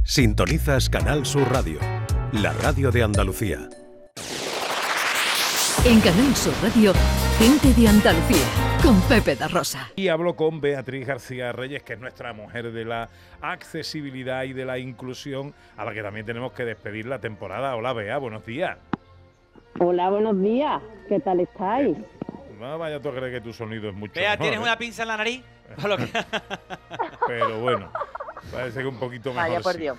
Sintonizas Canal Sur Radio, la radio de Andalucía. En Canal Sur Radio, Gente de Andalucía, con Pepe da Rosa. Y hablo con Beatriz García Reyes, que es nuestra mujer de la accesibilidad y de la inclusión, a la que también tenemos que despedir la temporada. Hola, Bea, buenos días. Hola, buenos días. ¿Qué tal estáis? No vaya tú a creer que tu sonido es mucho Bea, mejor, ¿tienes una pinza en la nariz? Pero bueno, parece que un poquito mejor. Vaya por sí. Dios.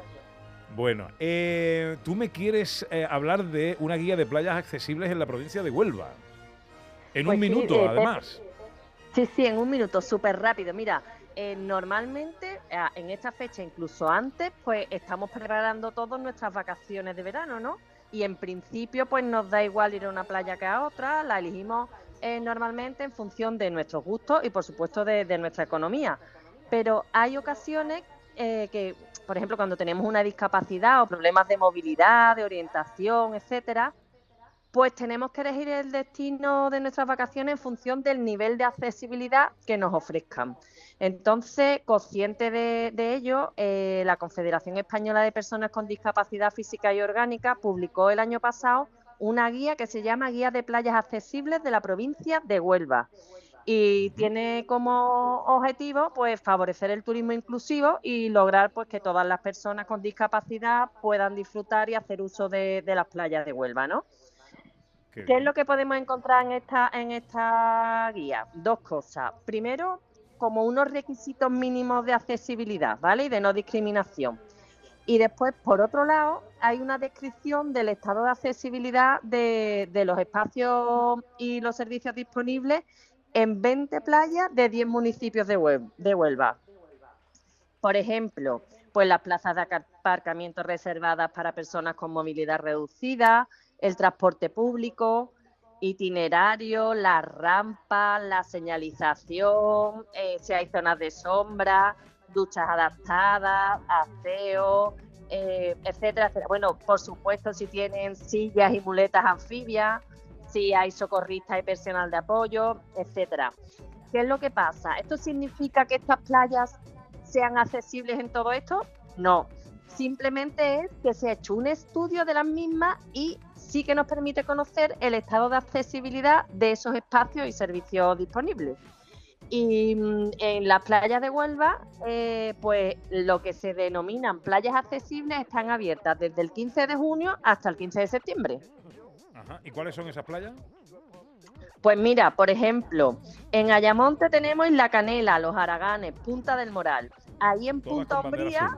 Bueno, tú me quieres hablar de una guía de playas accesibles en la provincia de Huelva. En Pues un sí, minuto, además. Sí, en un minuto, súper rápido. Mira, normalmente en esta fecha, incluso antes, pues estamos preparando todas nuestras vacaciones de verano, ¿no? Y en principio, pues nos da igual ir a una playa que a otra, la elegimos normalmente en función de nuestros gustos y, por supuesto, de nuestra economía. Pero hay ocasiones que, por ejemplo, cuando tenemos una discapacidad o problemas de movilidad, de orientación, etcétera, pues tenemos que elegir el destino de nuestras vacaciones en función del nivel de accesibilidad que nos ofrezcan. Entonces, consciente de ello, la Confederación Española de Personas con Discapacidad Física y Orgánica publicó el año pasado una guía que se llama Guía de Playas Accesibles de la provincia de Huelva. Y tiene como objetivo pues favorecer el turismo inclusivo y lograr pues que todas las personas con discapacidad puedan disfrutar y hacer uso de las playas de Huelva, ¿no? ¿Qué es lo que podemos encontrar en esta guía? Dos cosas. Primero, como unos requisitos mínimos de accesibilidad, ¿vale? Y de no discriminación. Y después, por otro lado, hay una descripción del estado de accesibilidad de los espacios y los servicios disponibles en 20 playas de 10 municipios de Huelva. Por ejemplo, pues las plazas de aparcamiento reservadas para personas con movilidad reducida, el transporte público, itinerario, las rampas, la señalización, si hay zonas de sombra, duchas adaptadas, aseo, etcétera, etcétera. Bueno, por supuesto, si tienen sillas y muletas anfibias, si hay socorristas y personal de apoyo, etcétera. ¿Qué es lo que pasa? ¿Esto significa que estas playas sean accesibles en todo esto? No. Simplemente es que se ha hecho un estudio de las mismas y sí que nos permite conocer el estado de accesibilidad de esos espacios y servicios disponibles. Y en las playas de Huelva, pues lo que se denominan playas accesibles están abiertas desde el 15 de junio hasta el 15 de septiembre. Ajá. ¿Y cuáles son esas playas? Pues mira, por ejemplo, en Ayamonte tenemos Isla Canela, Los Haraganes, Punta del Moral. Ahí en Todas Punta con bandera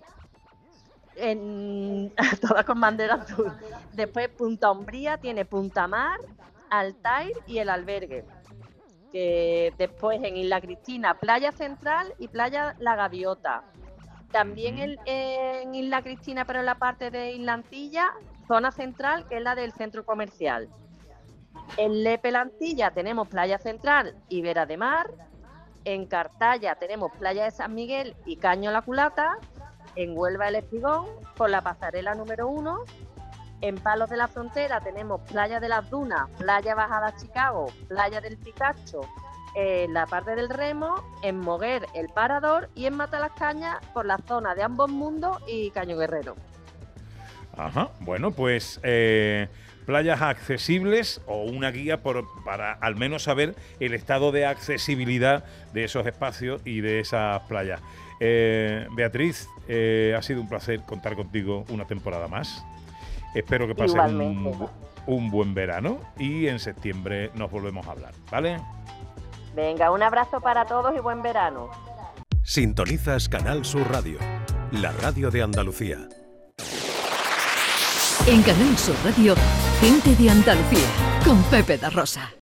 Umbría, todas con bandera azul. Después Punta Umbría tiene Punta Mar, Altair y el Albergue. Que después en Isla Cristina, Playa Central y Playa La Gaviota. También en Isla Cristina, pero en la parte de Isla Antilla, zona central, que es la del centro comercial. En Lepe la Antilla tenemos Playa Central y Vera de Mar. En Cartaya tenemos Playa de San Miguel y Caño La Culata. En Huelva el Espigón, por la pasarela número 1. En Palos de la Frontera tenemos Playa de las Dunas, Playa Bajada Chicago, Playa del Picacho, la parte del Remo, en Moguer el Parador y en Matalascañas por la zona de Ambos Mundos y Caño Guerrero. Ajá, bueno, pues playas accesibles o una guía para al menos saber el estado de accesibilidad de esos espacios y de esas playas. Beatriz, ha sido un placer contar contigo una temporada más. Espero que pases un buen verano y en septiembre nos volvemos a hablar, ¿vale? Venga, un abrazo para todos y buen verano. Sintonizas Canal Sur Radio, la radio de Andalucía. En Canal Sur Radio, Gente de Andalucía, con Pepe da Rosa.